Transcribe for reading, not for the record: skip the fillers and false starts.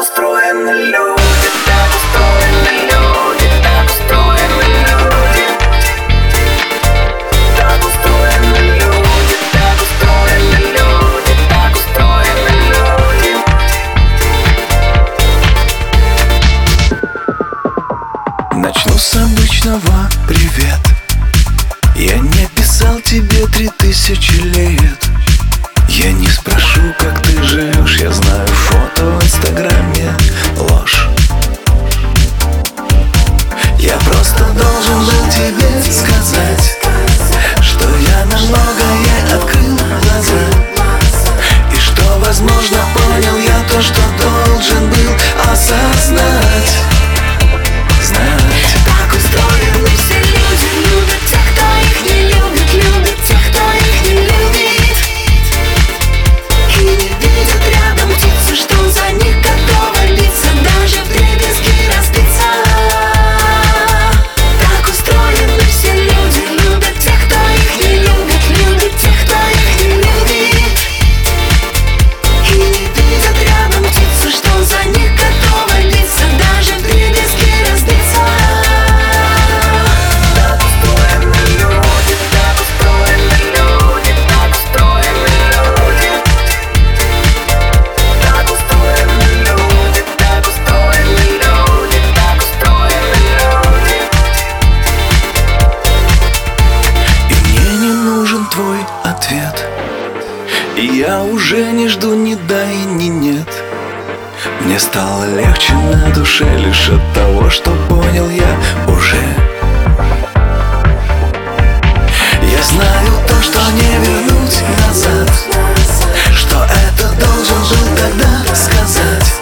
устроены люди, так устроены люди, так устроены люди. Так устроены люди, так устроены люди, так устроены люди. Начну с обычного привет. Я не писал тебе 3000 лет. Я не спрошу, как ты живешь. Я знаю, фото в инстаграме ложь. Я просто должен был тебе сказать, что я на многое открыл глаза, и что, возможно, понял я то, что должен был осознать. Так устроены все люди, любят тех, кто их не любит, любят тех, кто их не любит. И не видят рядом птицы, что за них готова биться, даже вдребезги разбиться. Так устроены все люди, любят тех, кто их не любит, любят тех, кто их не любит. И не видят рядом птицы, что за них готова биться, даже вдребезги разбиться. Так устроены люди, так устроены люди, так устроены люди. Так устроены люди, так устроены люди, так устроены люди. И мне не нужен твой ответ. И я уже не жду ни да и ни нет. Мне стало легче на душе лишь от того, что понял я уже. Я знаю то, что не вернуть назад, что это должен был тогда сказать.